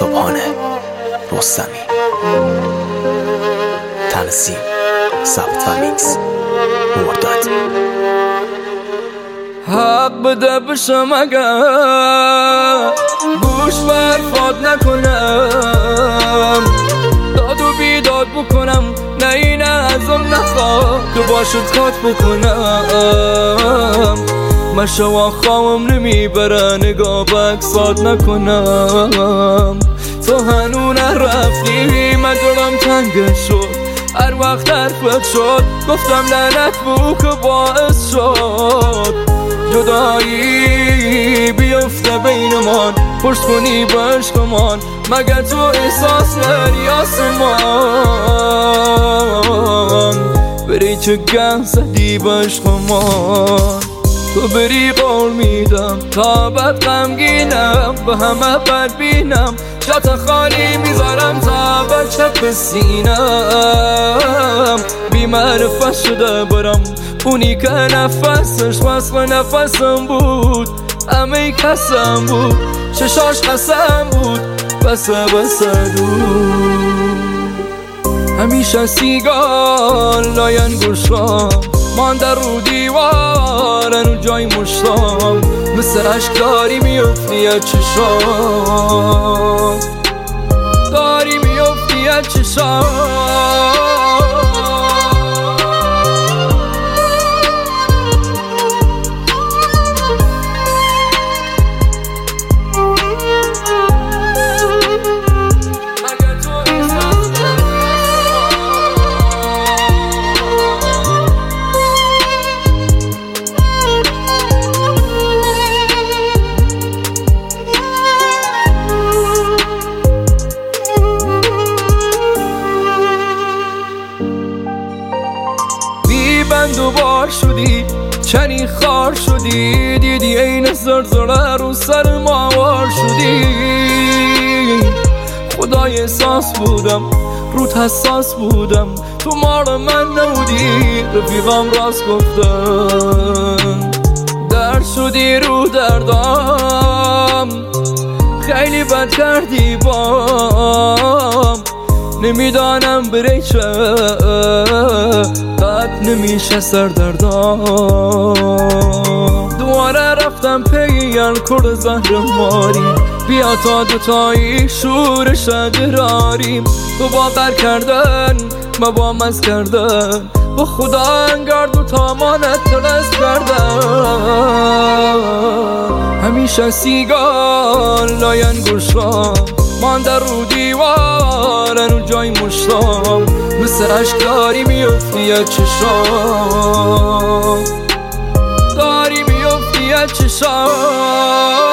صبحانه رستمی. تنظیم ثبت و میکس مرداد. حق بده بشم اگر گوش برفاد نکنم، داد و بیداد بکنم، نه این ازم نخواه که باشد خط بکنم. مشوا خواهم نمیبره نگاه بکسات نکنم. تو هنو نرفتی من دلم تنگ شد، هر وقت حرفت شد گفتم لعنت بو که باعث شد جدایی بیفته بینمان. پرس کنی به عشقمان مگه تو احساس نداری آسمان؟ بری چه گه زدی به عشقمان، تو بری قول میدم تا بد غمگینم، به همه بد بینم جات خالی میذارم تا بچه بسینم. بی معرفت شده برم اونی که نفسش وصف نفسم بود، همه کسم بود، چشاش قسم بود، بسه دود. همیشه سیگال لاین گوشام مانده رو دیوارن و جای مشتام، مثل عشق داری میفتی از چشام، داری میفتی از چشام. بند و بار شدی چنی خار شدی، دیدی این زرزره رو سر ماوار شدی. خدای احساس بودم روت حساس بودم، تو مار من نبودی رفیقم راست گفتم. درد شدی رو دردام خیلی بد کردی بام، نمیدانم بری چه قد نمیشه سردردام. دوباره رفتم پیگل کرد زهر ماری، بیا تا دوتایی شورش دراریم. تو باور کردن ما با مز کردن، با خدا انگار دوتا مانت تلس کردن. همیشه سیگال لاین گوشام مانده رو دیوارن و جای مشتام، مثل عشق داری میفتی از چشام، داری میفتی از چشام.